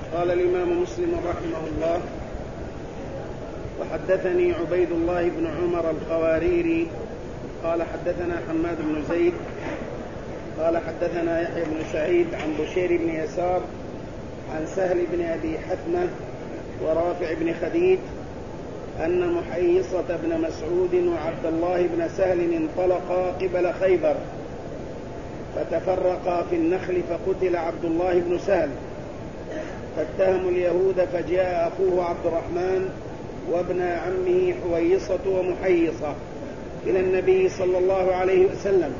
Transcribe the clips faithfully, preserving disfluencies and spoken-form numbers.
قال الإمام مسلم رحمه الله: وحدثني عبيد الله بن عمر القواريري قال حدثنا حماد بن زيد قال حدثنا يحيى بن سعيد عن بشير بن يسار عن سهل بن أبي حثمة ورافع بن خديج أن محيصة بن مسعود وعبد الله بن سهل انطلقا قبل خيبر فتفرقا في النخل فقتل عبد الله بن سهل، فاتهموا اليهود، فجاء أخوه عبد الرحمن وابن عمه حويصة ومحيصة إلى النبي صلى الله عليه وسلم،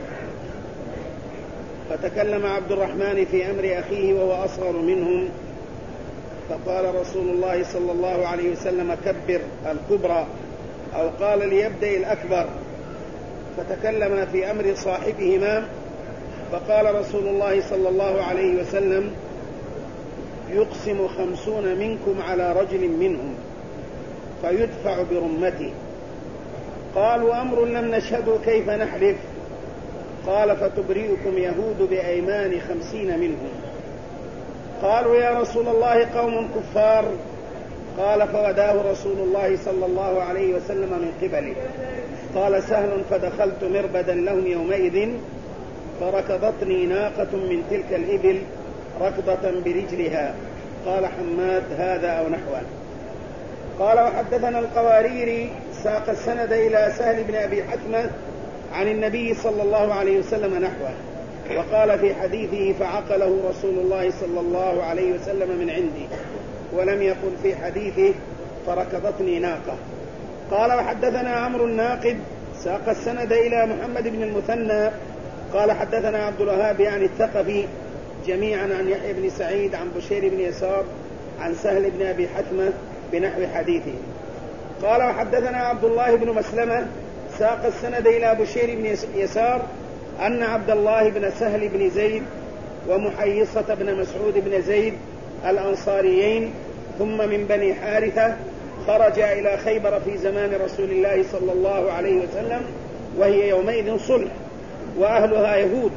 فتكلم عبد الرحمن في أمر أخيه وهو أصغر منهم، فقال رسول الله صلى الله عليه وسلم: كبر الكبرى، أو قال ليبدأ الأكبر، فتكلم في أمر صاحبهما، فقال رسول الله صلى الله عليه وسلم: يقسم خمسون منكم على رجل منهم فيدفع برمته. قالوا: أمر لم نشهده كيف نحلف؟ قال: فتبرئكم يهود بأيمان خمسين منهم. قالوا: يا رسول الله قوم كفار. قال: فوداه رسول الله صلى الله عليه وسلم من قبله. قال سهل: فدخلت مربدا لهم يومئذ فركضتني ناقة من تلك الإبل ركضة برجلها. قال حماد: هذا أو نحوه. قال: وحدثنا القواريري ساق السند إلى سهل بن أبي حثمة عن النبي صلى الله عليه وسلم نحوه، وقال في حديثه: فعقله رسول الله صلى الله عليه وسلم من عندي، ولم يقل في حديثه فركضتني ناقة. قال: وحدثنا عمرو الناقد ساق السند إلى محمد بن المثنى قال حدثنا عبد الوهاب يعني الثقفي جميعا عن يحيى بن سعيد عن بشير بن يسار عن سهل بن أبي حثمة بنحو حديثه. قال: وحدثنا عبد الله بن مسلمة ساق السند إلى بشير بن يسار أن عبد الله بن سهل بن زيد ومحيصة بن مسعود بن زيد الأنصاريين ثم من بني حارثة خرجا إلى خيبر في زمان رسول الله صلى الله عليه وسلم، وهي يومئذ صلح وأهلها يهود،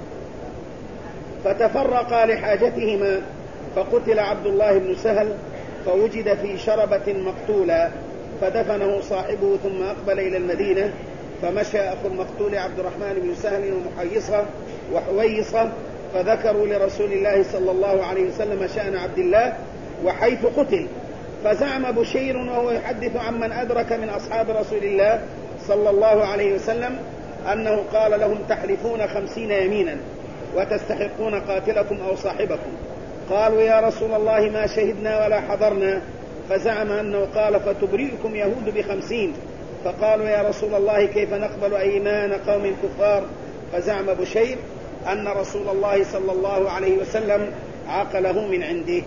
فتفرقا لحاجتهما، فقتل عبد الله بن سهل فوجد في شربة مقتولا، فدفنه صاحبه ثم أقبل إلى المدينة، فمشى أخو المقتول عبد الرحمن بن سهل ومحيصة وحويصة فذكروا لرسول الله صلى الله عليه وسلم شأن عبد الله وحيث قتل، فزعم بشير وهو يحدث عمن أدرك من أصحاب رسول الله صلى الله عليه وسلم أنه قال لهم: تحلفون خمسين يمينا وتستحقون قاتلكم أو صاحبكم. قالوا: يا رسول الله ما شهدنا ولا حضرنا. فزعم أنه قال: فتبرئكم يهود بخمسين. فقالوا: يا رسول الله كيف نقبل أيمان قوم كفار؟ فزعم بشير أن رسول الله صلى الله عليه وسلم عقله من عنده.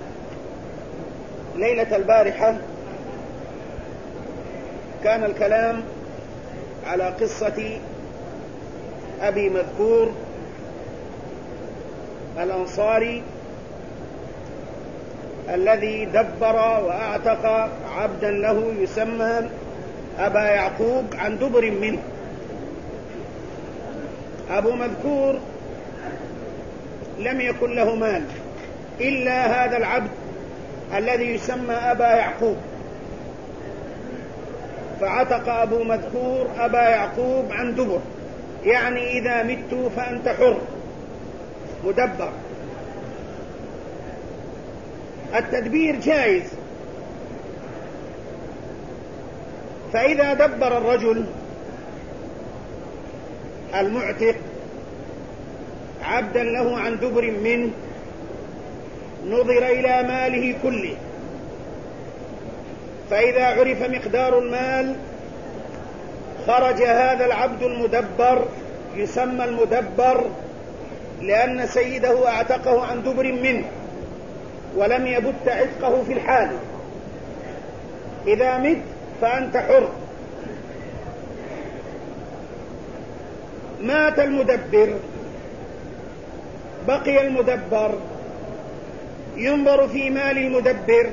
ليلة البارحة كان الكلام على قصة أبي مذكور الأنصاري الذي دبر وأعتق عبدا له يسمى أبا يعقوب عن دبر منه. أبو مذكور لم يكن له مال إلا هذا العبد الذي يسمى أبا يعقوب، فعتق أبو مذكور أبا يعقوب عن دبر، يعني إذا مت فأنت حر مدبر. التدبير جائز، فإذا دبر الرجل المعتق عبدا له عن دبر منه نظر إلى ماله كله، فإذا عرف مقدار المال خرج هذا العبد المدبر يسمى المدبر، لأن سيده أعتقه عن دبر منه ولم يبت عتقه في الحال. إذا مت فأنت حر. مات المدبر بقي المدبر، ينظر في مال المدبر،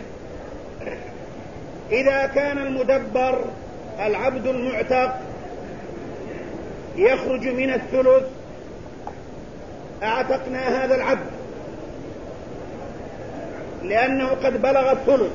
إذا كان المدبر العبد المعتق يخرج من الثلث أعتقنا هذا العبد، لأنه قد بلغ الثلث.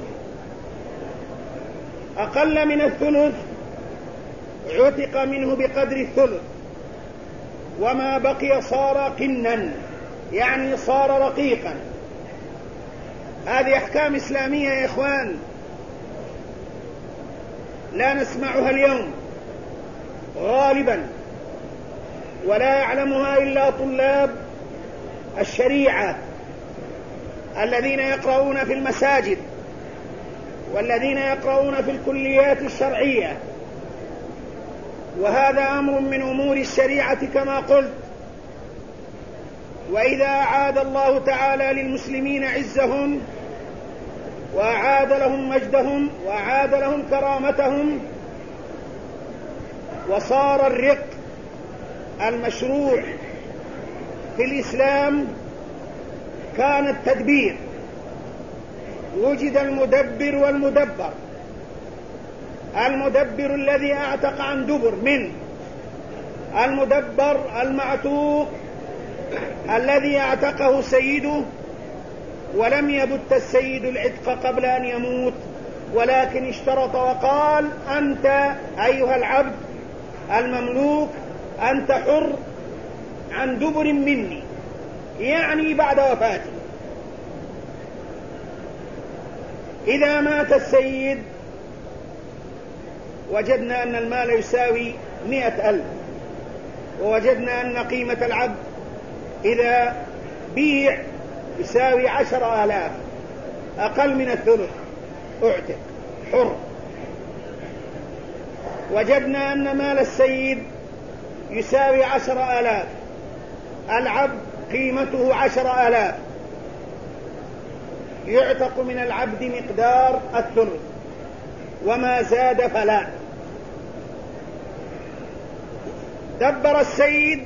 أقل من الثلث عتق منه بقدر الثلث، وما بقي صار قنا، يعني صار رقيقا. هذه أحكام إسلامية يا إخوان لا نسمعها اليوم غالبا، ولا يعلمها إلا طلاب الشريعة الذين يقرؤون في المساجد والذين يقرؤون في الكليات الشرعية. وهذا أمر من أمور الشريعة كما قلت. وإذا أعاد الله تعالى للمسلمين عزهم وأعاد لهم مجدهم وأعاد لهم كرامتهم وصار الرق المشروع في الإسلام كان التدبير. وجد المدبر والمدبر. المدبر الذي أعتق عن دبر منه، المدبر المعتوق الذي اعتقه سيده ولم يبت السيد العتق قبل أن يموت، ولكن اشترط وقال: أنت أيها العبد المملوك أنت حر عن دبر مني، يعني بعد وفاتي. إذا مات السيد وجدنا أن المال يساوي مئة ألف، ووجدنا أن قيمة العبد إذا بيع يساوي عشر آلاف، أقل من الثلث اعتق حر. وجدنا أن مال السيد يساوي عشر آلاف، العبد قيمته عشر آلاف، يعتق من العبد مقدار الثلث، وما زاد فلا. دبر السيد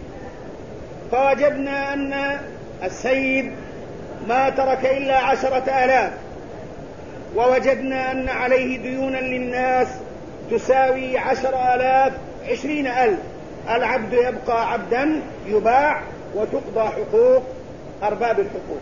فوجدنا أن السيد ما ترك إلا عشرة آلاف، ووجدنا أن عليه ديونا للناس تساوي عشر آلاف عشرين ألف. العبد يبقى عبدا يباع وتقضى حقوق أرباب الحقوق.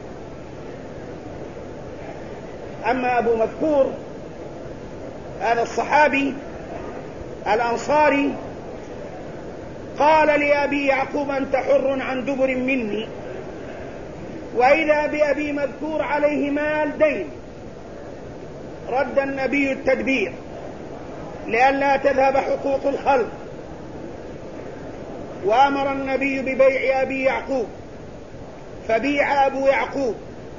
أما أبو مذكور هذا الصحابي الأنصاري قال لأبي يعقوب: أنت حر عن دبر مني. وإذا بأبي مذكور عليه مال دين، رد النبي التدبير لئلا تذهب حقوق الخلق، وأمر النبي ببيع أبي يعقوب، فبيع أبو يعقوب.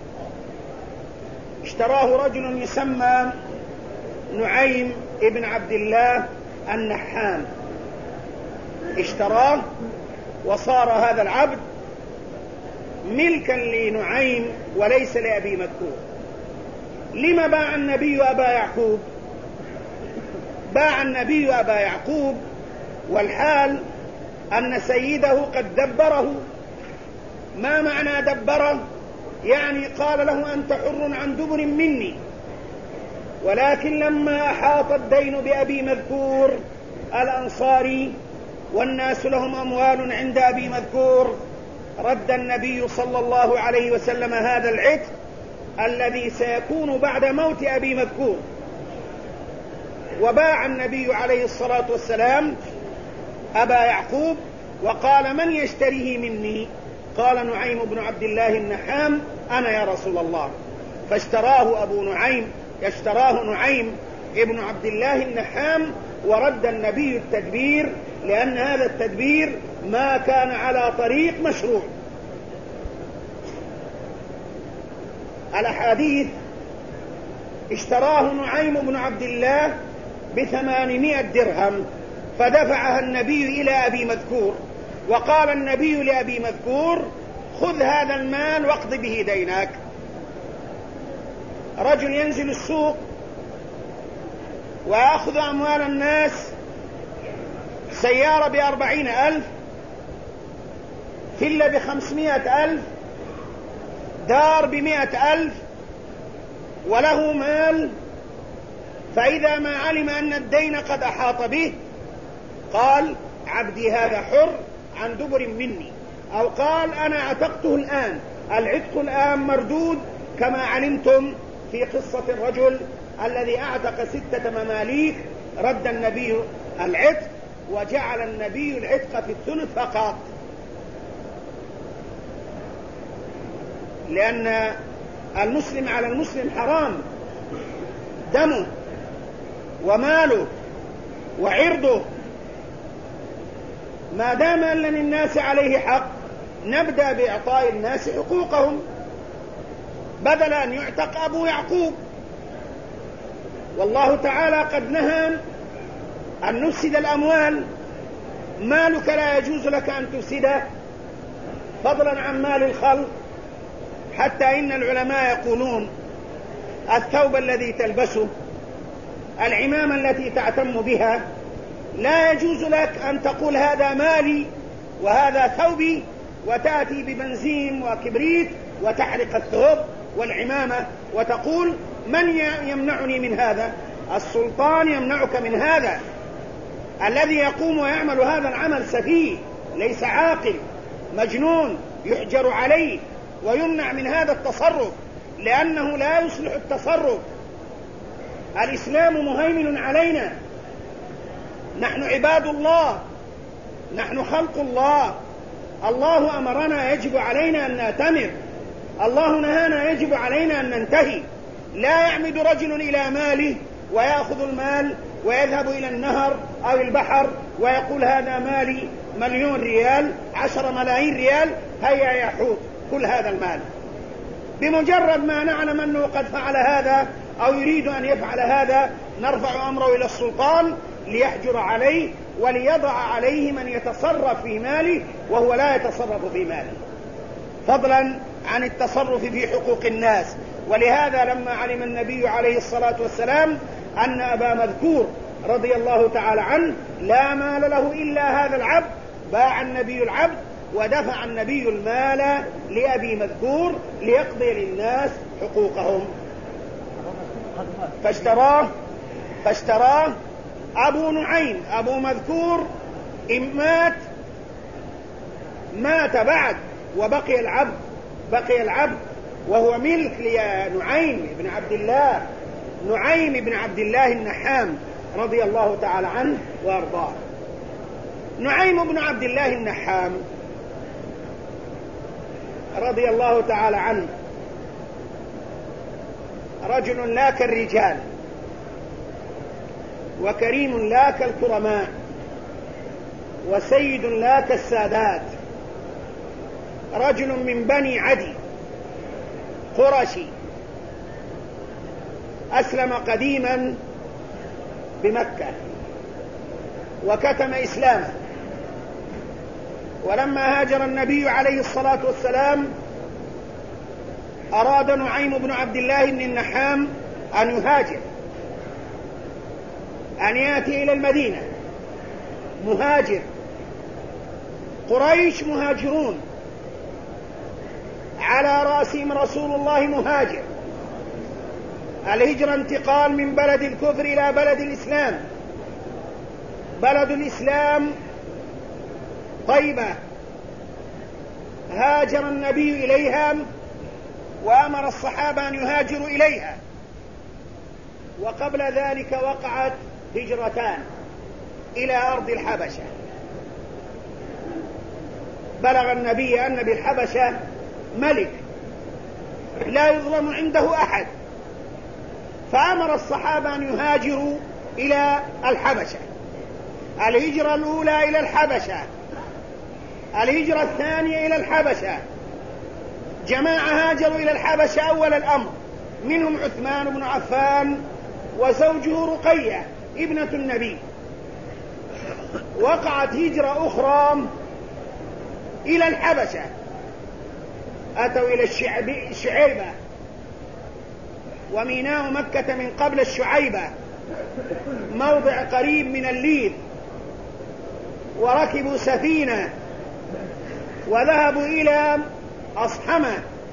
اشتراه رجل يسمى نعيم ابن عبد الله النحام، اشتراه وصار هذا العبد ملكا لنعيم وليس لأبي مذكور. لما باع النبي أبا يعقوب؟ باع النبي أبا يعقوب والحال أن سيده قد دبره. ما معنى دبره؟ يعني قال له: أنت حر عن دبر مني. ولكن لما أحاط الدين بأبي مذكور الأنصاري والناس لهم أموال عند أبي مذكور، رد النبي صلى الله عليه وسلم هذا العتق الذي سيكون بعد موت أبي مذكور. وباع النبي عليه الصلاة والسلام أبا يعقوب وقال: من يشتريه مني؟ قال نعيم بن عبد الله النحام: أنا يا رسول الله. فاشتراه أبو نعيم اشتراه نعيم ابن عبد الله النحام، ورد النبي التدبير لأن هذا التدبير ما كان على طريق مشروع. الأحاديث: اشتراه نعيم بن عبد الله بثمانمائة درهم، فدفعها النبي إلى أبي مذكور، وقال النبي لأبي مذكور: خذ هذا المال واقض به دينك. رجل ينزل السوق ويأخذ أموال الناس، سيارة بأربعين ألف، فيلا بخمسمائة ألف، دار بمائة ألف، وله مال. فإذا ما علم أن الدين قد أحاط به قال: عبدي هذا حر عن دبر مني، أو قال: أنا عتقته الآن، العتق الآن مردود كما علمتم في قصة الرجل الذي أعتق ستة مماليك، رد النبي العتق وجعل النبي العتق في الثلث فقط، لأن المسلم على المسلم حرام دمه وماله وعرضه، ما دام أن للناس عليه حق نبدأ بإعطاء الناس حقوقهم بدل أن يعتق أبو يعقوب. والله تعالى قد نهى أن نفسد الأموال، مالك لا يجوز لك أن تفسده فضلا عن مال الخلق، حتى إن العلماء يقولون الثوب الذي تلبسه، العمامة التي تعتم بها، لا يجوز لك أن تقول هذا مالي وهذا ثوبي وتأتي ببنزين وكبريت وتحرق الثوب والعمامة وتقول من يمنعني من هذا؟ السلطان يمنعك من هذا. الذي يقوم ويعمل هذا العمل سفيه، ليس عاقل، مجنون، يحجر عليه ويمنع من هذا التصرف لأنه لا يصلح التصرف. الإسلام مهيمن علينا، نحن عباد الله، نحن خلق الله، الله أمرنا يجب علينا أن نأتمر، الله نهانا يجب علينا أن ننتهي. لا يعمد رجل إلى ماله ويأخذ المال ويذهب إلى النهر أو البحر ويقول هذا مالي مليون ريال، عشر ملايين ريال، هيا يا حوت كل هذا المال. بمجرد ما نعلم أنه قد فعل هذا أو يريد أن يفعل هذا نرفع أمره إلى السلطان ليحجر عليه وليضع عليه من يتصرف في ماله وهو لا يتصرف في ماله، فضلا عن التصرف في حقوق الناس. ولهذا لما علم النبي عليه الصلاة والسلام أن أبا مذكور رضي الله تعالى عنه لا مال له إلا هذا العبد، باع النبي العبد ودفع النبي المال لأبي مذكور ليقضي للناس حقوقهم، فاشتراه فاشتراه أبو نعيم. أبو مذكور إن مات مات بعد وبقي العبد بقي العبد وهو ملك لنعيم بن عبد الله نعيم بن عبد الله النحام رضي الله تعالى عنه وارضاه. نعيم بن عبد الله النحام رضي الله تعالى عنه رجل لا كالرجال وكريم لا كالكرماء وسيد لا كالسادات، رجل من بني عدي قرشي، أسلم قديما بمكة وكتم إسلامه، ولما هاجر النبي عليه الصلاة والسلام أراد نعيم بن عبد الله بن النحام أن يهاجر، أن يأتي إلى المدينة مهاجر. قريش مهاجرون، على رأسهم رسول الله مهاجر. الهجرة انتقال من بلد الكفر إلى بلد الإسلام. بلد الإسلام طيبة، هاجر النبي إليها وأمر الصحابة أن يهاجروا إليها. وقبل ذلك وقعت هجرتان إلى أرض الحبشة. بلغ النبي أن بالحبشة ملك لا يظلم عنده أحد، فأمر الصحابة أن يهاجروا إلى الحبشة. الهجرة الأولى إلى الحبشة، الهجرة الثانية إلى الحبشة. جماعة هاجروا إلى الحبشة أول الأمر، منهم عثمان بن عفان وزوجه رقية ابنة النبي. وقعت هجرة أخرى إلى الحبشة، أتوا إلى الشعيبة وميناء مكة من قبل الشعيبة، موضع قريب من الليل، وركبوا سفينة وذهبوا إلى أصحمة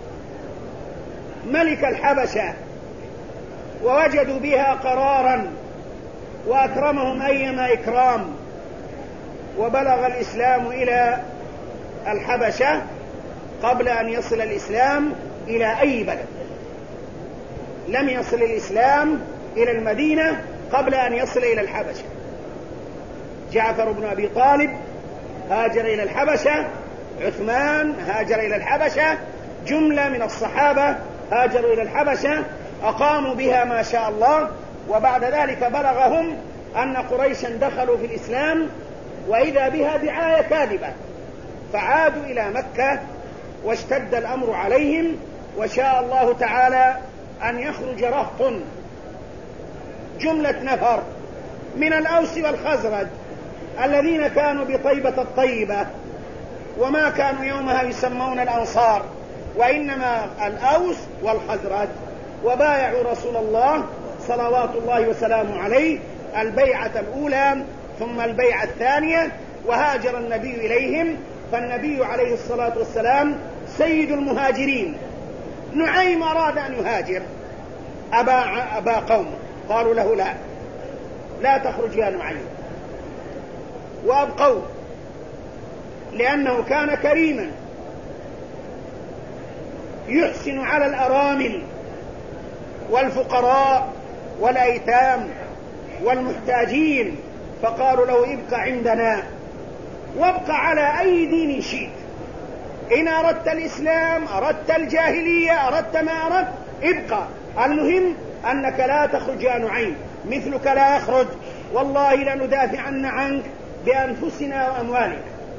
ملك الحبشة، ووجدوا بها قرارا وأكرمهم أيما إكرام. وبلغ الإسلام إلى الحبشة قبل أن يصل الإسلام إلى أي بلد. لم يصل الإسلام إلى المدينة قبل أن يصل إلى الحبشة. جعفر بن أبي طالب هاجر إلى الحبشة، عثمان هاجر إلى الحبشة، جملة من الصحابة هاجروا إلى الحبشة، أقاموا بها ما شاء الله. وبعد ذلك بلغهم أن قريشا دخلوا في الإسلام، وإذا بها دعاية كاذبة، فعادوا إلى مكة واشتد الأمر عليهم، وشاء الله تعالى أن يخرج رهط جملة نفر من الأوس والخزرج الذين كانوا بطيبة الطيبة، وما كانوا يومها يسمون الأنصار، وإنما الأوس والخزرج، وبايعوا رسول الله صلوات الله وسلامه عليه البيعة الأولى ثم البيعة الثانية، وهاجر النبي إليهم. فالنبي عليه الصلاة والسلام سيد المهاجرين. نعيم أراد أن يهاجر، أبا, أبا قوم قالوا له لا لا تخرج يا نعيم، وأبقوا لأنه كان كريما يحسن على الأرامل والفقراء والأيتام والمحتاجين، فقالوا له ابق عندنا وابق على أي دين شئت، إن أردت الإسلام أردت الجاهلية أردت ما أردت ابقى، المهم أنك لا تخرج يا نعيم، مثلك لا يخرج، والله لندافعن عنك بأنفسنا وأموالنا.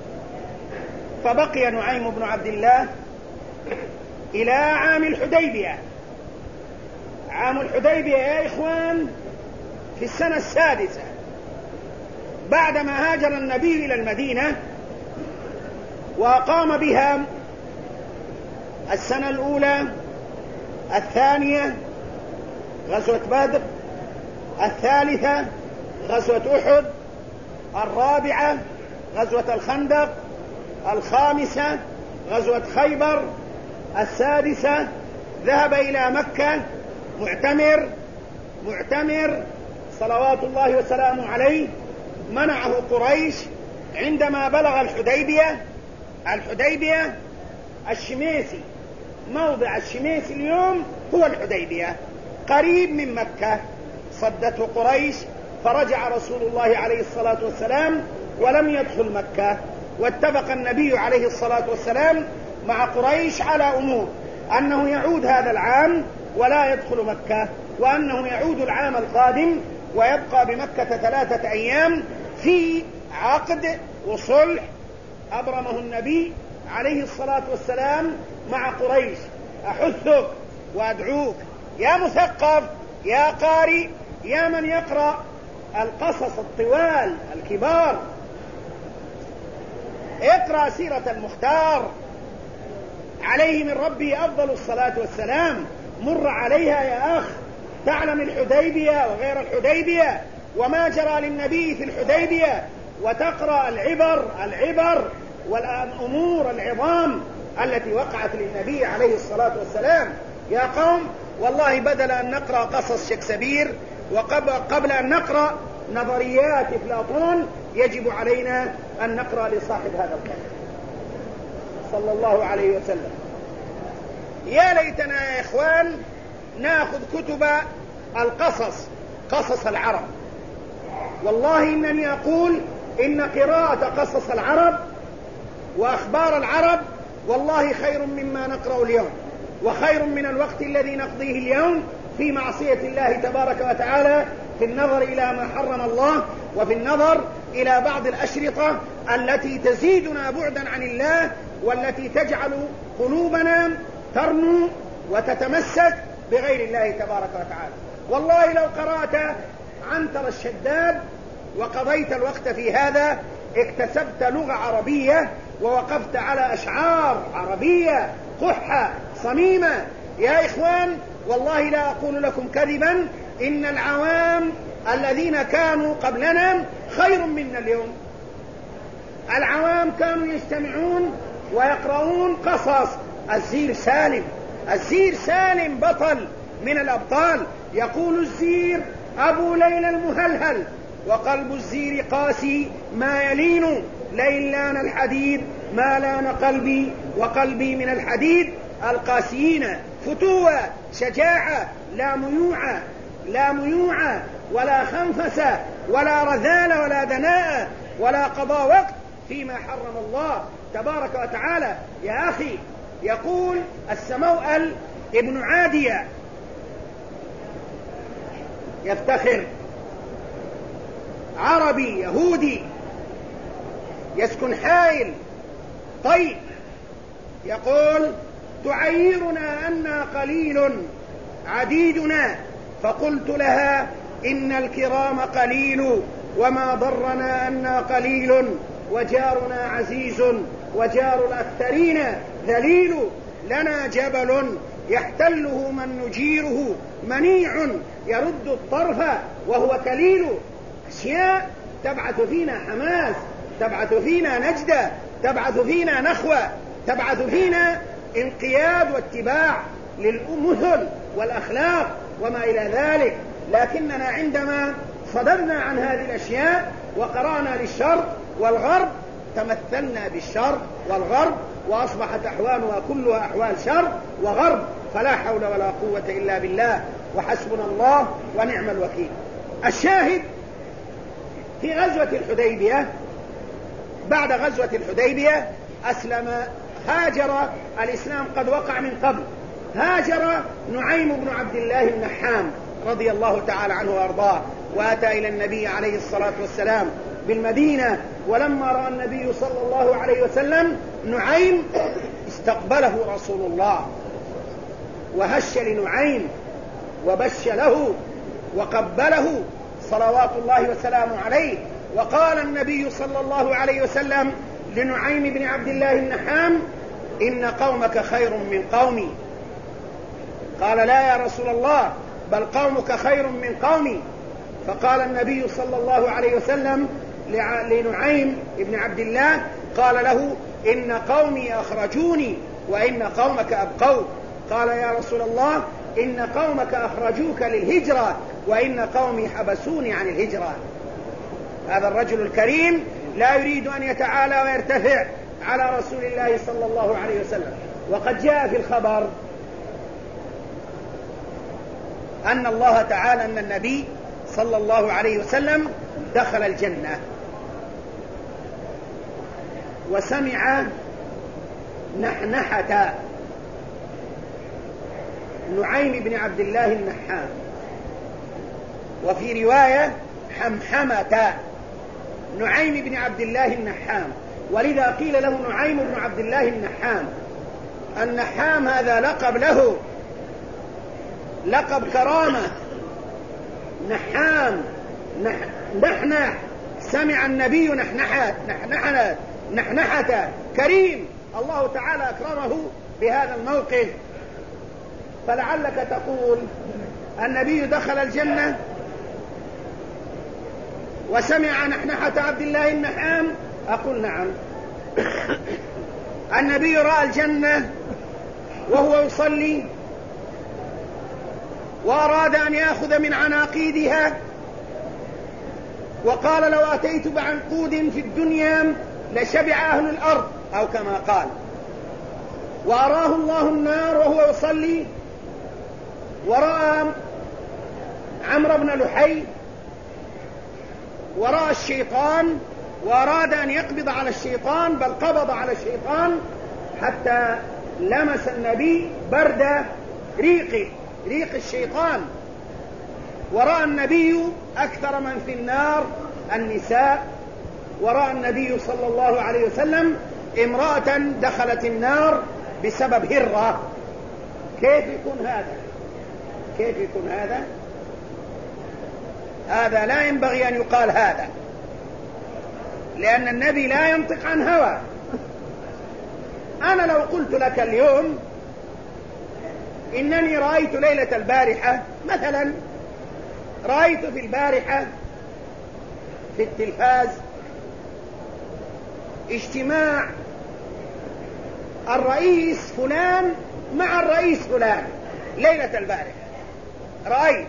فبقي نعيم بن عبد الله إلى عام الحديبية. عام الحديبية يا إخوان في السنة السادسة بعدما هاجر النبي إلى المدينة، وأقام بها السنة الأولى، الثانية غزوة بدر، الثالثة غزوة أحد، الرابعة غزوة الخندق، الخامسة غزوة خيبر، السادسة ذهب إلى مكة معتمر معتمر صلوات الله وسلامه عليه. منعه قريش عندما بلغ الحديبية. الحديبية الشميسي، موضع الشميسي اليوم هو الحديبية، قريب من مكة. صدته قريش، فرجع رسول الله عليه الصلاة والسلام ولم يدخل مكة. واتفق النبي عليه الصلاة والسلام مع قريش على أمور، أنه يعود هذا العام ولا يدخل مكة، وأنه يعود العام القادم ويبقى بمكة ثلاثة أيام في عقد وصلح أبرمه النبي عليه الصلاة والسلام مع قريش. أحثك وأدعوك يا مثقف، يا قارئ، يا من يقرأ القصص الطوال الكبار، اقرأ سيرة المختار عليه من ربي أفضل الصلاة والسلام، مر عليها يا أخ، تعلم الحديبية وغير الحديبية وما جرى للنبي في الحديبية، وتقرأ العبر العبر والأمور العظام التي وقعت للنبي عليه الصلاة والسلام. يا قوم، والله بدل أن نقرأ قصص شكسبير وقبل أن نقرأ نظريات أفلاطون يجب علينا أن نقرأ لصاحب هذا الكلام صلى الله عليه وسلم. يا ليتنا يا إخوان نأخذ كتب القصص، قصص العرب. والله إنني أقول إن قراءة قصص العرب وأخبار العرب والله خير مما نقرأ اليوم، وخير من الوقت الذي نقضيه اليوم في معصية الله تبارك وتعالى، في النظر إلى ما حرم الله، وفي النظر إلى بعض الأشرطة التي تزيدنا بعدا عن الله، والتي تجعل قلوبنا ترنو وتتمسك بغير الله تبارك وتعالى. والله لو قرأت عنتر الشداد وقضيت الوقت في هذا اكتسبت لغة عربية، ووقفت على أشعار عربية قحة صميمة. يا إخوان، والله لا أقول لكم كذبا، إن العوام الذين كانوا قبلنا خير منا اليوم. العوام كانوا يجتمعون ويقرؤون قصص. الزير سالم الزير سالم بطل من الأبطال، يقول الزير أبو ليلى المهلهل، وقلب الزير قاسي ما يلين، لئن لان الحديد ما لان قلبي، وقلبي من الحديد القاسيين فتوة، شجاعة، لا ميوعة، لا ميوعة ولا خنفسة ولا رذالة ولا دناءة ولا قضاء وقت فيما حرم الله تبارك وتعالى. يا أخي، يقول السموأل ابن عادية يفتخر، عربي يهودي يسكن حائل طيب، يقول: تعيرنا أنا قليل عديدنا، فقلت لها: إن الكرام قليل وما ضرنا أنا قليل، وجارنا عزيز وجار الأكثرين ذليل، لنا جبل يحتله من نجيره، منيع يرد الطرف وهو كليل. أشياء تبعث فينا حماس، تبعث فينا نجدة، تبعث فينا نخوة، تبعث فينا انقياد واتباع للمثل والأخلاق وما إلى ذلك. لكننا عندما صدرنا عن هذه الأشياء وقرأنا للشرق والغرب تمثلنا بالشرق والغرب، وأصبحت أحوالها كلها أحوال شرق وغرب، فلا حول ولا قوة إلا بالله، وحسبنا الله ونعم الوكيل. الشاهد في غزوة الحديبية، بعد غزوة الحديبية أسلم، هاجر، الإسلام قد وقع من قبل، هاجر نعيم بن عبد الله النحام رضي الله تعالى عنه وأرضاه، وأتى إلى النبي عليه الصلاة والسلام بالمدينة. ولما رأى النبي صلى الله عليه وسلم نعيم استقبله رسول الله، وهش لنعيم وبش له وقبله صلوات الله وسلامه عليه. وقال النبي صلى الله عليه وسلم لنعيم بن عبد الله النحام: إن قومك خير من قومي. قال: لا يا رسول الله، بل قومك خير من قومي. فقال النبي صلى الله عليه وسلم لنعيم بن عبد الله، قال له: إن قومي أخرجوني وإن قومك أبقوا. قال: يا رسول الله، إن قومك أخرجوك للهجرة وإن قومي حبسوني عن الهجرة. هذا الرجل الكريم لا يريد أن يتعالى ويرتفع على رسول الله صلى الله عليه وسلم. وقد جاء في الخبر أن الله تعالى أن النبي صلى الله عليه وسلم دخل الجنة، وسمع نحنحة نعيم بن عبد الله النحام، وفي رواية حمحمة نعيم بن عبد الله النحام. ولذا قيل له نعيم بن عبد الله النحام. النحام هذا لقب له، لقب كرامة، نحام، نحنح، سمع النبي نحنحة نحنحة نحنحة، كريم، الله تعالى أكرمه بهذا الموقف. فلعلك تقول: النبي دخل الجنة وسمع نحنحة عبد الله النحام. أقول: نعم، النبي رأى الجنة وهو يصلي وأراد أن يأخذ من عناقيدها، وقال: لو أتيت بعنقود في الدنيا لشبع أهل الأرض، أو كما قال. وأراه الله النار وهو يصلي، ورأى عمرو بن لحي، ورأى الشيطان، وأراد أن يقبض على الشيطان، بل قبض على الشيطان حتى لمس النبي برد ريقه، ريق الشيطان. ورأى النبي أكثر من في النار النساء، ورأى النبي صلى الله عليه وسلم امرأة دخلت النار بسبب هرة. كيف يكون هذا؟ كيف يكون هذا؟ هذا لا ينبغي أن يقال هذا، لأن النبي لا ينطق عن هوى. أنا لو قلت لك اليوم إنني رأيت ليلة البارحة مثلا، رأيت في البارحة في التلفاز اجتماع الرئيس فلان مع الرئيس فلان ليلة البارحة، رأيت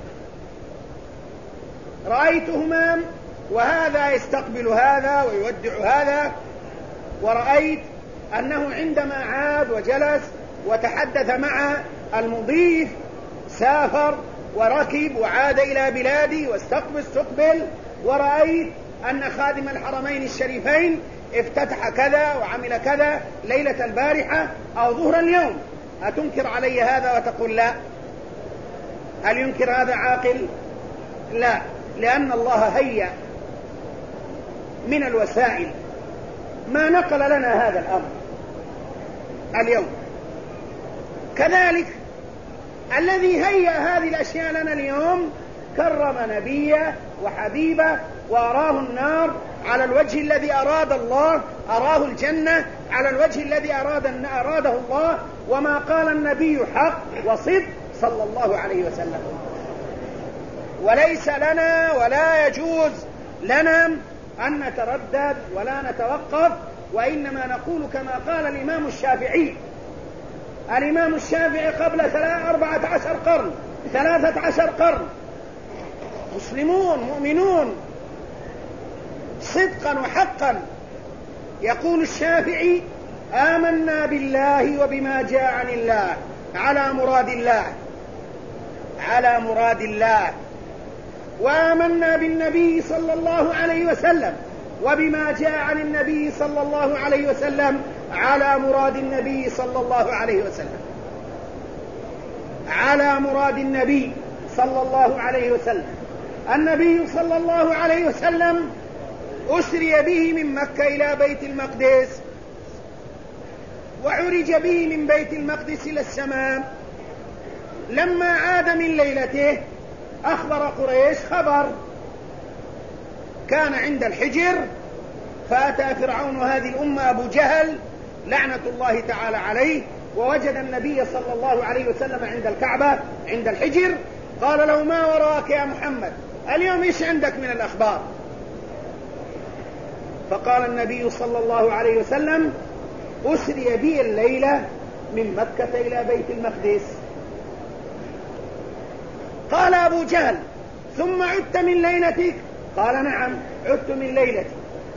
رأيتهما وهذا يستقبل هذا ويودع هذا، ورأيت أنه عندما عاد وجلس وتحدث مع المضيف سافر وركب وعاد إلى بلادي واستقبل استقبل، ورأيت أن خادم الحرمين الشريفين افتتح كذا وعمل كذا ليلة البارحة أو ظهر اليوم، أتنكر علي هذا وتقول لا؟ هل ينكر هذا عاقل؟ لا، لأن الله هيأ من الوسائل ما نقل لنا هذا الأمر اليوم. كذلك الذي هيأ هذه الأشياء لنا اليوم كرم نبيه وحبيبه وأراه النار على الوجه الذي أراد الله، أراه الجنة على الوجه الذي أراد أراده الله، وما قال النبي حق وصدق صلى الله عليه وسلم. وليس لنا ولا يجوز لنا أن نتردد ولا نتوقف، وإنما نقول كما قال الإمام الشافعي. الإمام الشافعي قبل أربعة عشر قرن ثلاثة عشر قرن مسلمون مؤمنون صدقا وحقا، يقول الشافعي: آمنا بالله وبما جاء عن الله على مراد الله على مراد الله، وآمنا بالنبي صلى الله عليه وسلم وبما جاء عن النبي صلى الله عليه وسلم على مراد النبي صلى الله عليه وسلم على مراد النبي صلى الله عليه وسلم. النبي صلى الله عليه وسلم أسري به من مكة إلى بيت المقدس، وعرج به من بيت المقدس إلى السماء. لما عاد من ليلته أخبر قريش خبر، كان عند الحجر، فأتى فرعون هذه الأمة أبو جهل لعنة الله تعالى عليه، ووجد النبي صلى الله عليه وسلم عند الكعبة عند الحجر. قال له: ما وراك يا محمد؟ اليوم إيش عندك من الأخبار؟ فقال النبي صلى الله عليه وسلم: أسري بي الليلة من مكة إلى بيت المقدس. قال أبو جهل: ثم عدت من ليلتك؟ قال: نعم، عدت من ليلتي.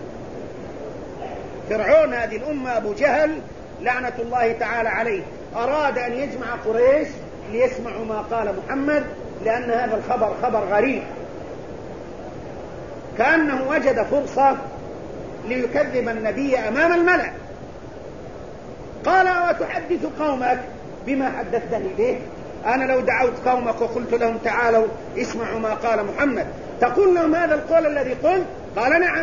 فرعون هذه الأمة أبو جهل لعنة الله تعالى عليه أراد أن يجمع قريش ليسمعوا ما قال محمد، لأن هذا الخبر خبر غريب، كأنه وجد فرصة ليكذب النبي أمام الملأ. قال: وتحدث قومك بما حدثتني به؟ أنا لو دعوت قومك وقلت لهم تعالوا اسمعوا ما قال محمد، تقول لهم هذا القول الذي قلت؟ قال: نعم.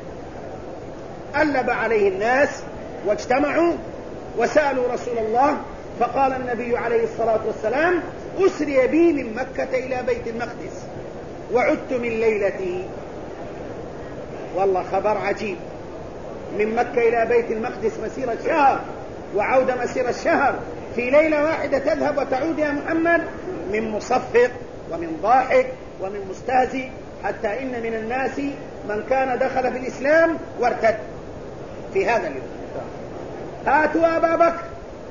ألب عليه الناس واجتمعوا وسألوا رسول الله، فقال النبي عليه الصلاة والسلام: أسري بي من مكة إلى بيت المقدس وعدت من ليلتي. والله خبر عجيب، من مكة إلى بيت المقدس مسيرة شهر وعودة مسيرة شهر، في ليلة واحدة تذهب وتعود يا محمد؟ من مصفق ومن ضاحك ومن مستهزئ، حتى إن من الناس من كان دخل في الإسلام وارتد في هذا اليوم. هاتوا أبا بكر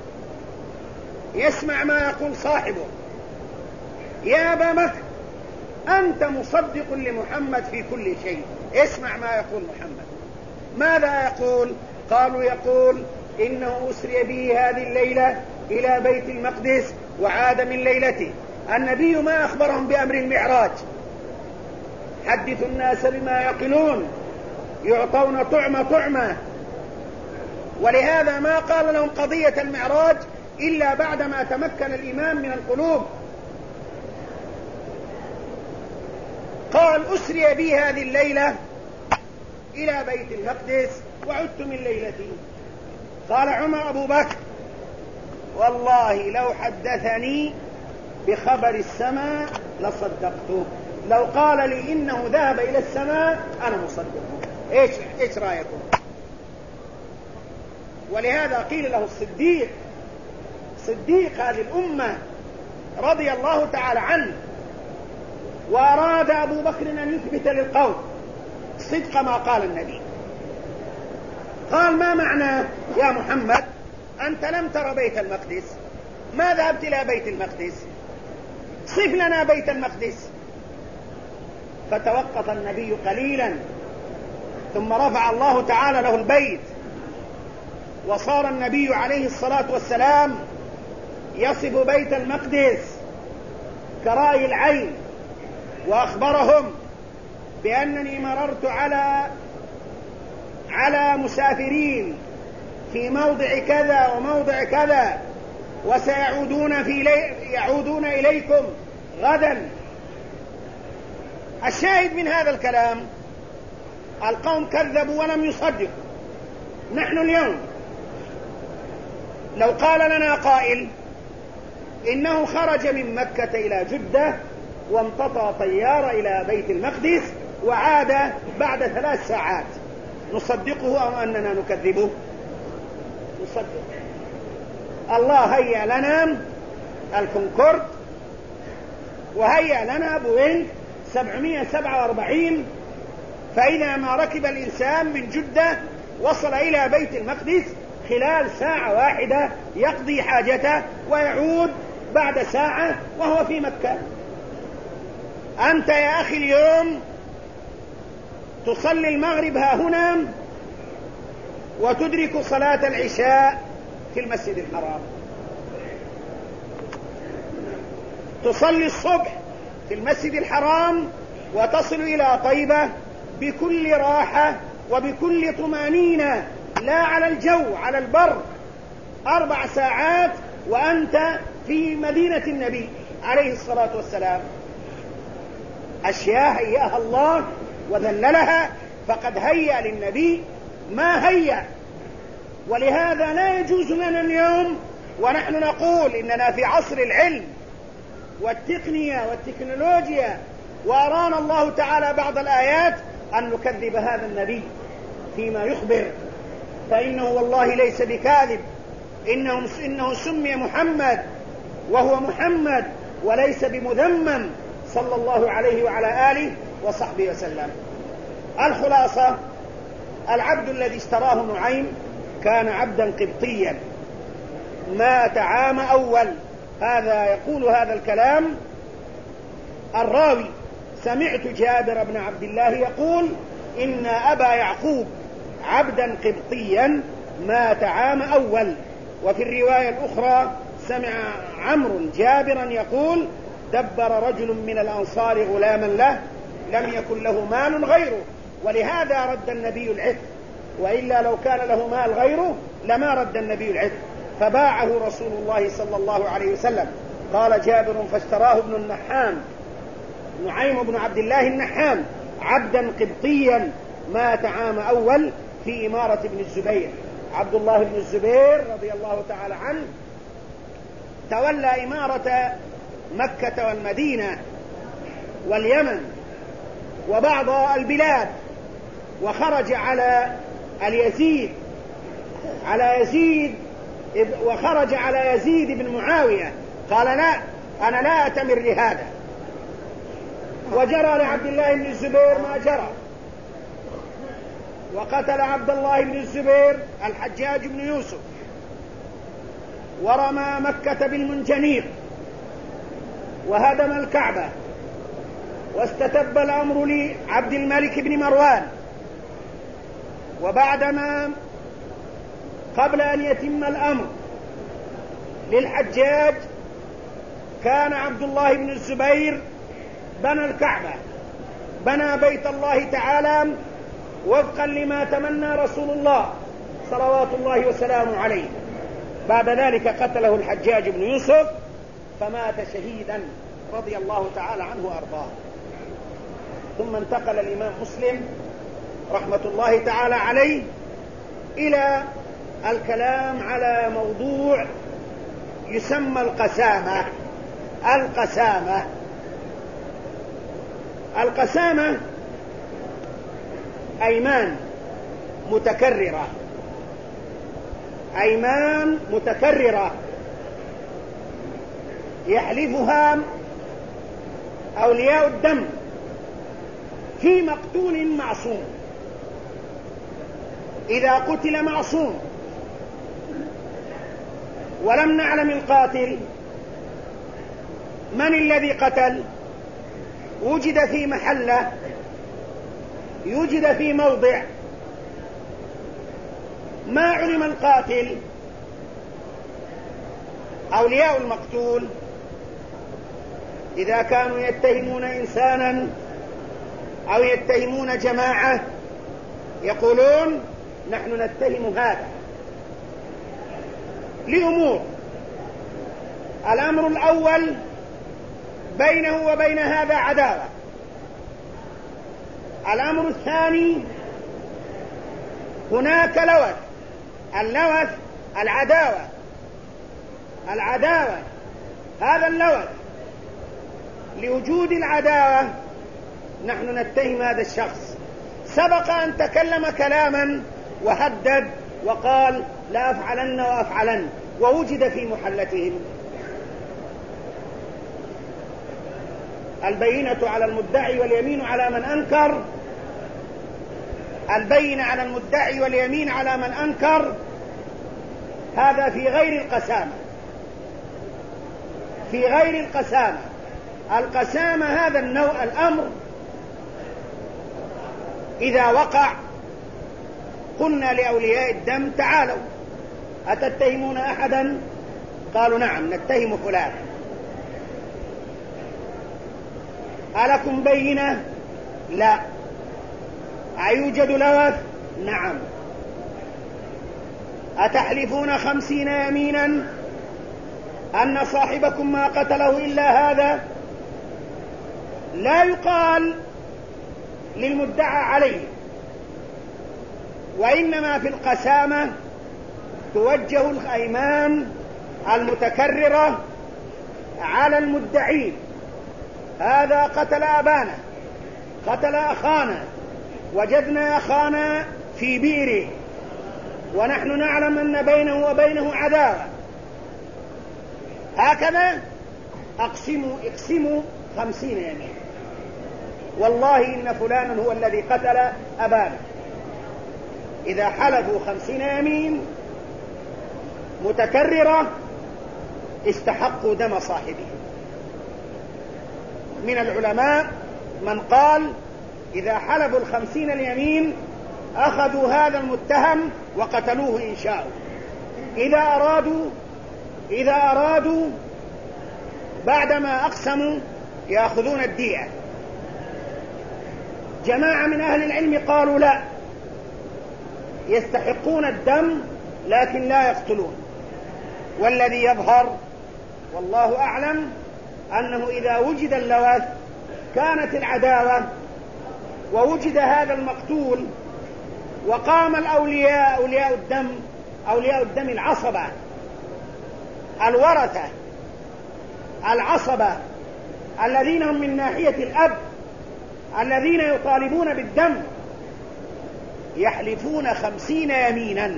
يسمع ما يقول صاحبه. يا أبا بكر، أنت مصدق لمحمد في كل شيء، اسمع ما يقول محمد. ماذا يقول؟ قالوا: يقول إنه أسري به هذه الليلة إلى بيت المقدس وعاد من ليلته. النبي ما أخبرهم بأمر المعراج. حدثوا الناس بما يقلون، يعطون طعمة طعمة. ولهذا ما قال لهم قضية المعراج إلا بعدما تمكن الإيمان من القلوب. قال: أسري بي هذه الليلة إلى بيت المقدس وعدت من ليلتي. قال عمر أبو بكر: والله لو حدثني بخبر السماء لصدقته، لو قال لي إنه ذهب إلى السماء أنا مصدقه. إيش, إيش رأيكم؟ ولهذا قيل له الصديق، صديق هذه الأمة رضي الله تعالى عنه. وأراد أبو بكر أن يثبت للقوم صدق ما قال النبي. قال: ما معناه يا محمد؟ أنت لم تر بيت المقدس، ما ذهبت إلى بيت المقدس، صف لنا بيت المقدس. فتوقف النبي قليلا، ثم رفع الله تعالى له البيت، وصار النبي عليه الصلاة والسلام يصف بيت المقدس كرأي العين، وأخبرهم بأنني مررت على على مسافرين في موضع كذا وموضع كذا، وسيعودون في لي... يعودون إليكم غدا. الشاهد من هذا الكلام القوم كذبوا ولم يصدقوا. نحن اليوم لو قال لنا قائل إنه خرج من مكة إلى جدة وامتطى طيارة إلى بيت المقدس وعاد بعد ثلاث ساعات، نصدقه أو أننا نكذبه؟ نصدق. الله هيأ لنا الكونكورد، وهيأ لنا بوينغ سبعمائة وسبعة وأربعين، فإذا ما ركب الإنسان من جدة وصل إلى بيت المقدس خلال ساعة واحدة يقضي حاجته ويعود بعد ساعة وهو في مكة. أنت يا أخي اليوم تصلي المغرب ها هنا وتدرك صلاة العشاء في المسجد الحرام، تصلي الصبح في المسجد الحرام وتصل إلى طيبة بكل راحة وبكل طمأنينة، لا على الجو، على البر، أربع ساعات وأنت في مدينة النبي عليه الصلاة والسلام. أشياء هيأها الله وذللها، فقد هيأ للنبي ما هيأ. ولهذا لا يجوز لنا اليوم ونحن نقول إننا في عصر العلم والتقنية والتكنولوجيا وأرانا الله تعالى بعض الآيات أن نكذب هذا النبي فيما يخبر، فإنه والله ليس بكاذب، إنه, إنه سمي محمد وهو محمد وليس بمذمم صلى الله عليه وعلى آله وصحبه وسلم. الخلاصة: العبد الذي اشتراه نعيم كان عبدا قبطيا، مات عام أول. هذا يقول هذا الكلام الراوي: سمعت جابر بن عبد الله يقول إن أبا يعقوب عبدا قبطيا مات عام أول. وفي الرواية الأخرى سمع عمرو جابرا يقول: دبر رجل من الأنصار غلاما له لم يكن له مال غيره، ولهذا رد النبي العتق، وإلا لو كان له مال غيره لما رد النبي العتق، فباعه رسول الله صلى الله عليه وسلم. قال جابر: فاشتراه ابن النحام، نعيم بن عبد الله النحام، عبدا قبطيا مات عام أول في إمارة ابن الزبير. عبد الله بن الزبير رضي الله تعالى عنه تولى إمارة مكة والمدينة واليمن وبعض البلاد، وخرج على اليزيد على يزيد وخرج على يزيد بن معاوية، قال: لا، أنا لا أتمر لهذا. وجرى لعبد الله بن الزبير ما جرى، وقتل عبد الله بن الزبير الحجاج بن يوسف، ورمى مكة بالمنجنيق، وهدم الكعبة، واستتب الأمر لعبد الملك بن مروان. وبعدما قبل أن يتم الأمر للحجاج كان عبد الله بن الزبير بنى الكعبة، بنى بيت الله تعالى وفقا لما تمنى رسول الله صلوات الله وسلامه عليه. بعد ذلك قتله الحجاج بن يوسف فمات شهيدا رضي الله تعالى عنه وأرضاه. ثم انتقل الإمام مسلم رحمة الله تعالى عليه إلى الكلام على موضوع يسمى القسامة. القسامة القسامة أيمان متكررة، أيمان متكررة يحلفها أولياء الدم في مقتول معصوم. إذا قتل معصوم ولم نعلم القاتل من الذي قتل، وجد في محله، يوجد في موضع ما علم القاتل، أولياء المقتول إذا كانوا يتهمون إنسانا أو يتهمون جماعة يقولون نحن نتهم هذا لأمور. الأمر الأول بينه وبين هذا عداوة. الأمر الثاني هناك لوث. اللوث العداوة العداوة هذا اللوث. لوجود العداوة نحن نتهم هذا الشخص. سبق أن تكلم كلاما وهدد وقال لا أفعلن وأفعلن ووجد في محلتهم. البينة على المدعي واليمين على من أنكر. البينة على المدعي واليمين على من أنكر. هذا في غير القسامة. في غير القسامة. القسامة هذا النوع الأمر إذا وقع قلنا لأولياء الدم تعالوا أتتهمون أحدا؟ قالوا نعم نتهم فلان. ألكم بينة؟ لا. أيوجد لوث؟ نعم. أتحلفون خمسين يمينا أن صاحبكم ما قتله إلا هذا؟ لا يقال للمدعى عليه، وإنما في القسامة توجه الأيمان المتكررة على المدعين. هذا قتل أبانا، قتل أخانا، وجدنا أخانا في بئره ونحن نعلم أن بينه وبينه عداوة. هكذا أقسموا اقسموا خمسين يمين والله إن فلانا هو الذي قتل أبانا. إذا حلفوا خمسين يمين متكررة استحقوا دم صاحبه. من العلماء من قال إذا حلفوا الخمسين اليمين أخذوا هذا المتهم وقتلوه إن شاءوا. إذا أرادوا إذا أرادوا بعدما أقسموا يأخذون الدية. جماعة من أهل العلم قالوا لا، يستحقون الدم لكن لا يقتلون. والذي يظهر والله أعلم أنه إذا وجد اللوث كانت العداوة ووجد هذا المقتول وقام الأولياء أولياء الدم أولياء الدم العصبة الورثة العصبة الذين هم من ناحية الأب الذين يطالبون بالدم يحلفون خمسين يمينا.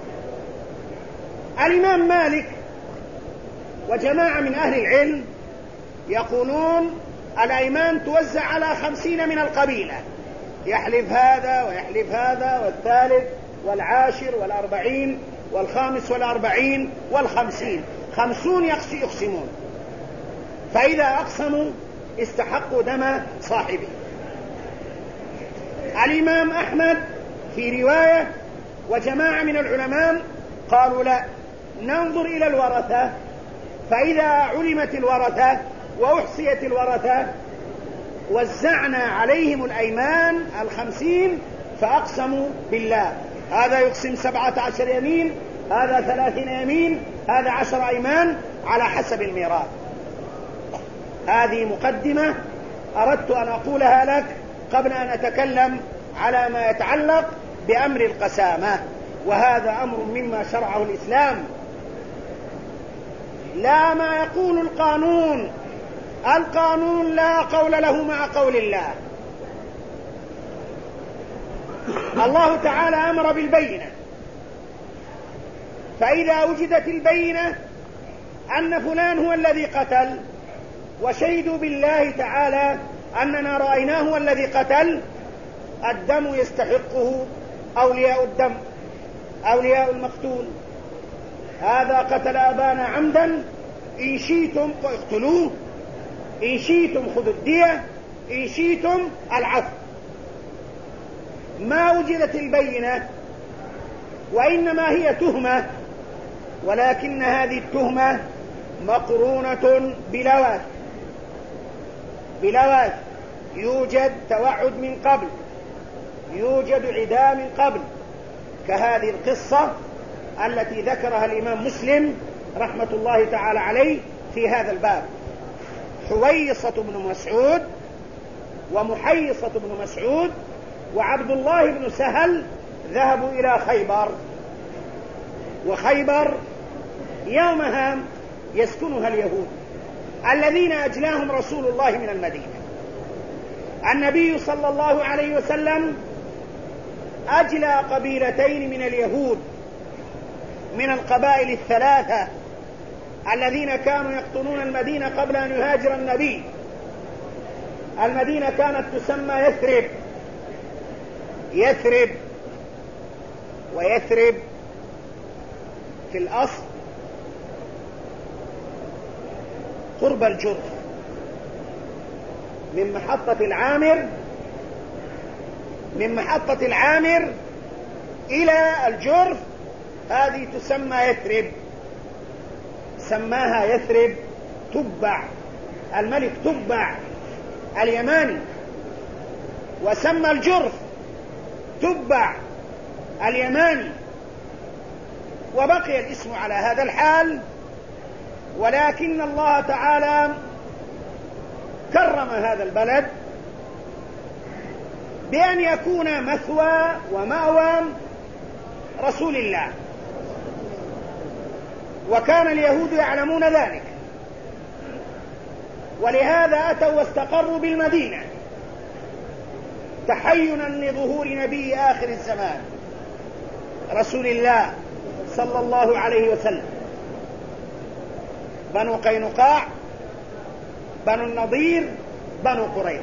الإمام مالك وجماعة من أهل العلم يقولون الأيمان توزع على خمسين من القبيلة، يحلف هذا ويحلف هذا والثالث والعاشر والأربعين والخامس والأربعين والخمسين. خمسون يقسمون، فإذا أقسموا استحقوا دم صاحبه. الإمام أحمد في رواية وجماعة من العلماء قالوا لا، ننظر إلى الورثة، فإذا علمت الورثة وأحصيت الورثة وزعنا عليهم الأيمان الخمسين فأقسموا بالله. هذا يقسم سبعة عشر يمين، هذا ثلاثين يمين، هذا عشر أيمان على حسب الميراث. هذه مقدمة أردت أن أقولها لك قبل أن أتكلم على ما يتعلق بأمر القسامة، وهذا أمر مما شرعه الإسلام، لا ما يقول القانون. القانون لا قول له مع قول الله. الله تعالى أمر بالبينة، فإذا وجدت البينة أن فلان هو الذي قتل وشهدوا بالله تعالى أننا رأيناه هو الذي قتل، الدم يستحقه أولياء الدم أولياء المقتول. هذا قتل أبانا عمدا، إن شئتم اقتلوه، إن شئتم خذوا الدية، إن شئتم العفو. ما وجدت البينة وإنما هي تهمة، ولكن هذه التهمة مقرونة بلواث بلواث يوجد توعد من قبل، يوجد عداء من قبل، كهذه القصة التي ذكرها الإمام مسلم رحمة الله تعالى عليه في هذا الباب. حويصة بن مسعود ومحيصة بن مسعود وعبد الله بن سهل ذهبوا إلى خيبر، وخيبر يومها يسكنها اليهود الذين أجلاهم رسول الله من المدينة. النبي صلى الله عليه وسلم أجلى قبيلتين من اليهود من القبائل الثلاثة الذين كانوا يقطنون المدينة قبل أن يهاجر النبي. المدينة كانت تسمى يثرب، يثرب ويثرب في الأصل قرب الجرف، من محطة العامر من محطة العامر إلى الجرف، هذه تسمى يثرب. سماها يثرب تبع الملك تبع اليماني، وسمى الجرف تبع اليماني، وبقي الاسم على هذا الحال. ولكن الله تعالى كرم هذا البلد بأن يكون مثوى ومأوى رسول الله، وكان اليهود يعلمون ذلك، ولهذا أتوا واستقروا بالمدينة تحينا لظهور نبي آخر الزمان رسول الله صلى الله عليه وسلم. بنو قينقاع، بنو النضير، بنو قريظة.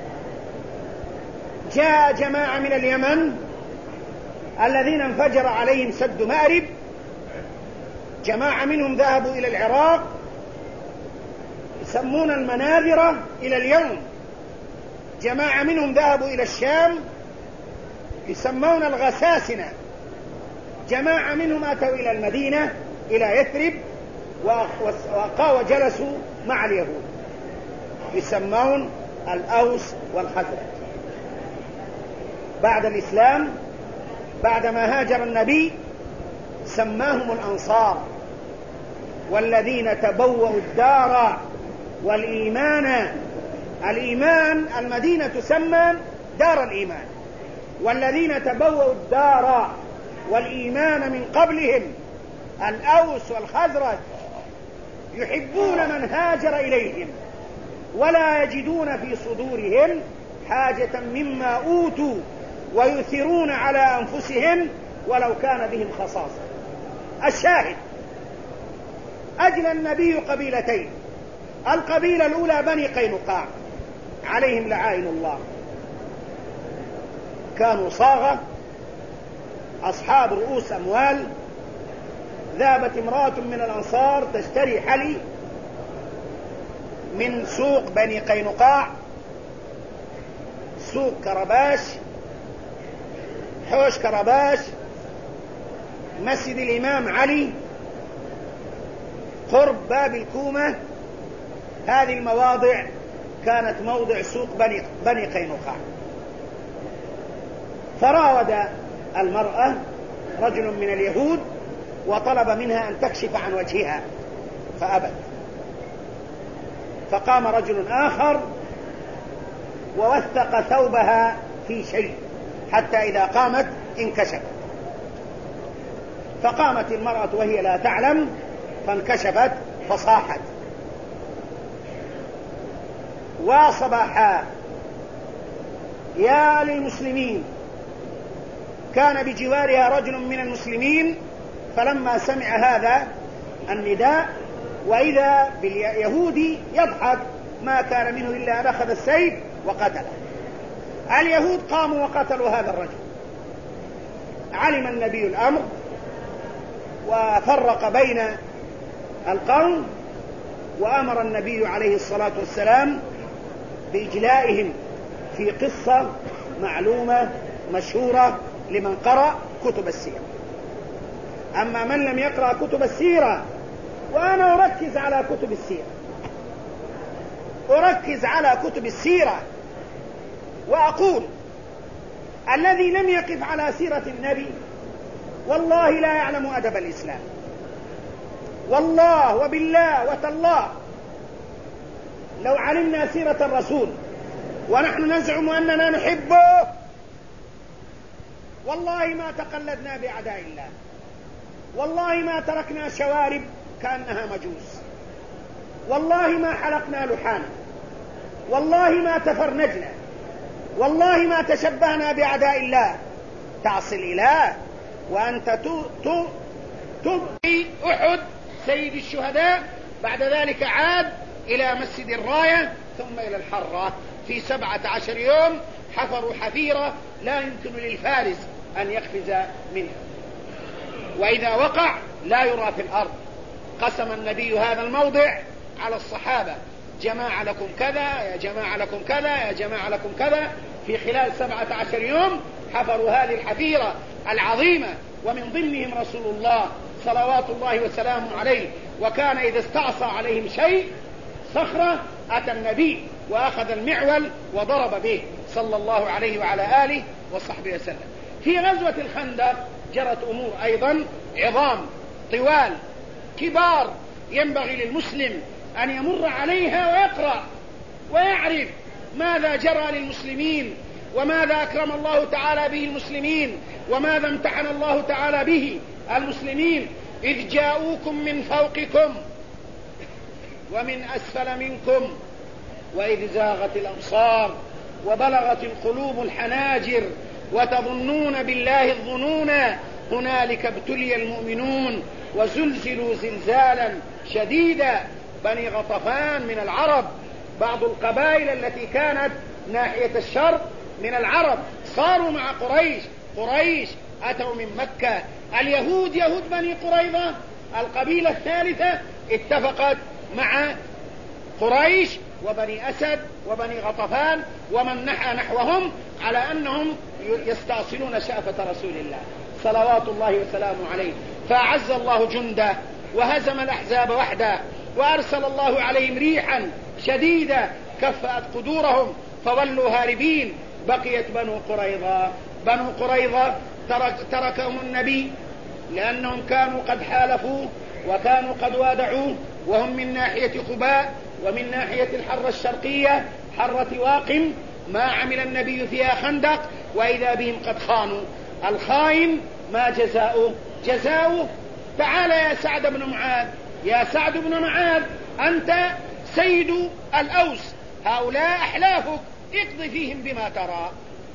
جاء جماعة من اليمن الذين انفجر عليهم سد مأرب، جماعة منهم ذهبوا إلى العراق يسمون المناذرة إلى اليوم، جماعة منهم ذهبوا إلى الشام يسمون الغساسنة، جماعة منهم أتوا إلى المدينة إلى يثرب وقاوا وجلسوا مع اليهود يسمون الأوس والخزرج. بعد الإسلام، بعدما هاجر النبي، سماهم الأنصار، والذين تبوأوا الدار والإيمان. الإيمان المدينة تسمى دار الإيمان، والذين تبوأوا الدار والإيمان من قبلهم الأوس والخزرج يحبون من هاجر إليهم ولا يجدون في صدورهم حاجة مما أوتوا ويؤثرون على أنفسهم ولو كان بهم خصاصة. الشاهد، أجل النبي قبيلتين، القبيلة الأولى بني قينقاع عليهم لعائن الله، كانوا صاغة أصحاب رؤوس أموال. ذهبت امرأة من الأنصار تشتري حلي من سوق بني قينقاع، سوق كرباش، حوش كرباش، مسجد الإمام علي، قرب باب الكومة. هذه المواضع كانت موضع سوق بني, بني قينقاع. فراود المرأة رجل من اليهود وطلب منها أن تكشف عن وجهها فأبت، فقام رجل آخر ووثق ثوبها في شيء حتى إذا قامت انكشفت، فقامت المرأة وهي لا تعلم فانكشفت فصاحت. وصباحا يا للمسلمين، كان بجوارها رجل من المسلمين، فلما سمع هذا النداء وإذا باليهودي يضحك، ما كان منه إلا أن أخذ السيف وقتله. اليهود قاموا وقتلوا هذا الرجل. علم النبي الأمر وفرق بين القوم، وأمر النبي عليه الصلاة والسلام بإجلائهم في قصة معلومة مشهورة لمن قرأ كتب السيرة. أما من لم يقرأ كتب السيرة وأنا أركز على كتب السيرة، أركز على كتب السيرة وأقول الذي لم يقف على سيرة النبي والله لا يعلم أدب الإسلام، والله وبالله وتالله لو علمنا سيرة الرسول ونحن نزعم أننا نحبه والله ما تقلدنا بأعداء الله، والله ما تركنا شوارب كأنها مجوس، والله ما حلقنا لحانا، والله ما تفرنجنا، والله ما تشبهنا بأعداء الله. تعصي الإله وأنت تبقي أحد سيد الشهداء، بعد ذلك عاد إلى مسجد الراية ثم إلى الحرة. في سبعة عشر يوم حفروا حفيرة لا يمكن للفارس أن يقفز منها، وإذا وقع لا يرى في الأرض. قسم النبي هذا الموضع على الصحابة، جماعة لكم كذا، يا جماعة لكم كذا، يا جماعة لكم كذا. في خلال سبعة عشر يوم حفروا هذه الحفيرة العظيمة، ومن ضمنهم رسول الله صلوات الله وسلامه عليه، وكان إذا استعصى عليهم شيء صخرة أتى النبي وأخذ المعول وضرب به صلى الله عليه وعلى آله وصحبه وسلم. في غزوة الخندق جرت أمور أيضا عظام طوال كبار، ينبغي للمسلم أن يمر عليها ويقرأ ويعرف ماذا جرى للمسلمين، وماذا أكرم الله تعالى به المسلمين، وماذا امتحن الله تعالى به المسلمين. إذ جاءوكم من فوقكم ومن أسفل منكم وإذ زاغت الأبصار وبلغت القلوب الحناجر وتظنون بالله الظنون هنالك ابتلي المؤمنون وزلزلوا زلزالا شديدا. بني غطفان من العرب، بعض القبائل التي كانت ناحية الشرق من العرب صاروا مع قريش. قريش أتوا من مكة، اليهود يهود بني قريظة القبيلة الثالثة اتفقت مع قريش وبني أسد وبني غطفان ومن نحى نحوهم على أنهم يستأصلون شأفة رسول الله صلوات الله وسلامه عليه. فأعز الله جنده وهزم الأحزاب وحده، وأرسل الله عليهم ريحا شديدة كفأت قدورهم فولوا هاربين. بقيت بنو قريظة. بنو قريظة ترك تركهم النبي لأنهم كانوا قد حالفوا وكانوا قد وادعوا، وهم من ناحية قباء ومن ناحية الحرة الشرقية حرة واقم. ما عمل النبي فيها خندق وإذا بهم قد خانوا. الخائن ما جزاؤه؟ جزاؤه تعال يا سعد بن معاذ، يا سعد بن معاذ أنت سيد الأوس، هؤلاء أحلافك، اقضي فيهم بما ترى.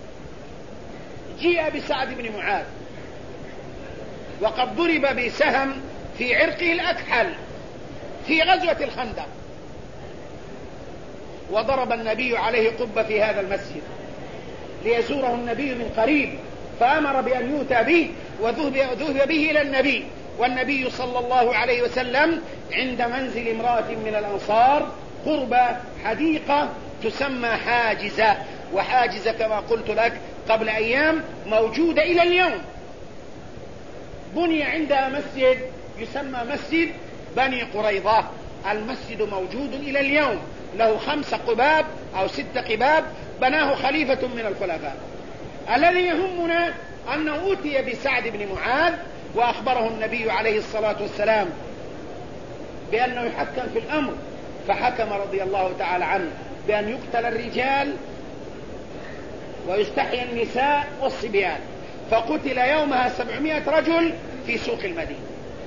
جيء بسعد بن معاذ وقد ضرب بسهم في عرقه الأكحل في غزوة الخندق، وضرب النبي عليه قبة في هذا المسجد ليزوره النبي من قريب، فأمر بأن يؤتى به وذهب به إلى النبي. والنبي صلى الله عليه وسلم عند منزل امرأة من الأنصار قرب حديقة تسمى حاجزة، وحاجزة كما قلت لك قبل أيام موجودة إلى اليوم. بني عندها مسجد يسمى مسجد بني قريظة، المسجد موجود إلى اليوم، له خمس قباب أو ست قباب بناه خليفة من الخلفاء. الذي يهمنا أنه أتي بسعد بن معاذ وأخبره النبي عليه الصلاة والسلام بأنه يحكم في الأمر، فحكم رضي الله تعالى عنه بأن يقتل الرجال ويستحيي النساء والصبيان. فقتل يومها سبعمائة رجل في سوق المدينة،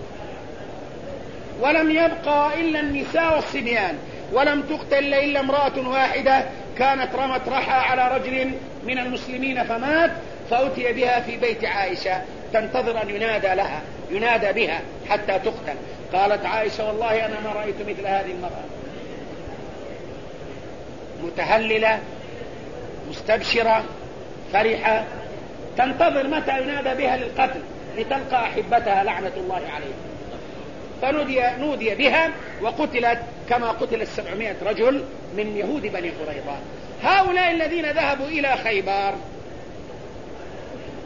ولم يبقى إلا النساء والصبيان، ولم تقتل إلا امرأة واحدة كانت رمت رحى على رجل من المسلمين فمات، فأتي بها في بيت عائشة تنتظر أن ينادى لها ينادى بها حتى تقتل. قالت عائشة والله أنا ما رأيت مثل هذه المرأة، متهللة مستبشرة فرحة تنتظر متى ينادى بها للقتل لتلقى أحبتها لعنة الله عليها. فنودي نودي بها وقتلت كما قتل السبعمائة رجل من يهود بني قريظة. هؤلاء الذين ذهبوا إلى خيبر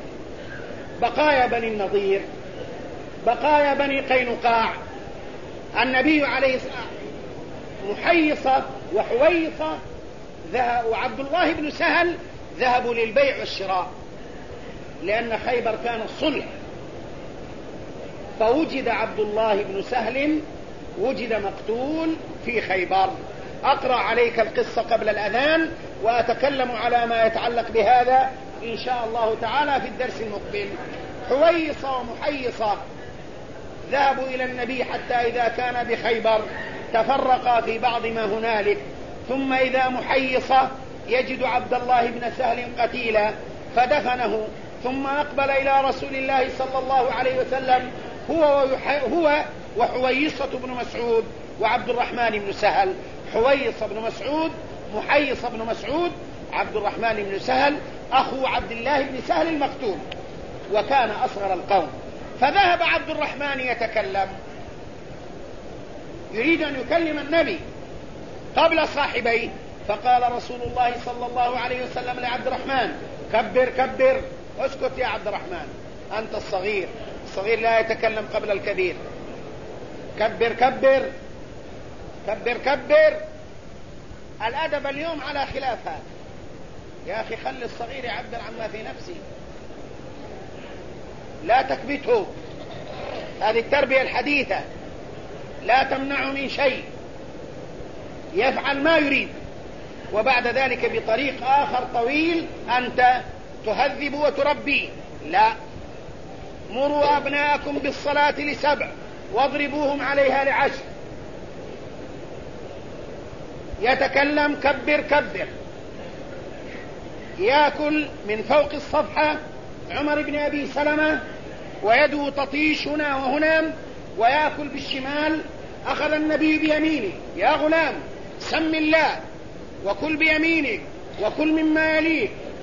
بقايا بني النضير، بقايا بني قينقاع، النبي عليه الصلاة والسلام محيصة وحويصة وعبد الله بن سهل ذهبوا للبيع والشراء، لأن خيبر كان الصلح، فوجد عبد الله بن سهل وجد مقتول في خيبر. أقرأ عليك القصة قبل الأذان وأتكلم على ما يتعلق بهذا إن شاء الله تعالى في الدرس المقبل. حويصة ومحيصة ذهبوا إلى النبي حتى إذا كان بخيبر تفرقا في بعض ما هنالك، ثم إذا محيصة يجد عبد الله بن سهل قتيلا فدفنه، ثم أقبل إلى رسول الله صلى الله عليه وسلم هو, هو وحويصة بن مسعود وعبد الرحمن بن سهل. حويصة بن مسعود محيصة بن مسعود عبد الرحمن بن سهل أخو عبد الله بن سهل المقتول، وكان أصغر القوم. فذهب عبد الرحمن يتكلم يريد أن يكلم النبي قبل صاحبيه، فقال رسول الله صلى الله عليه وسلم لعبد الرحمن: كبر كبر، اسكت يا عبد الرحمن، أنت الصغير، الصغير لا يتكلم قبل الكبير. كبر كبر كبر كبر. الأدب اليوم على خلاف هذا. يا أخي خل الصغير يعبر عما في نفسه، لا تكبته. هذه التربية الحديثة، لا تمنعه من شيء، يفعل ما يريد، وبعد ذلك بطريق آخر طويل أنت تهذب وتربي. لا، مروا أبناءكم بالصلاة لسبع واضربوهم عليها لعشر. يتكلم كبر كبر. يأكل من فوق الصفحة عمر بن أبي سلمة ويده تطيش هنا وهنا، ويأكل بالشمال. أخذ النبي بيمينه: يا غلام سم الله وكل بيمينك وكل مما يليك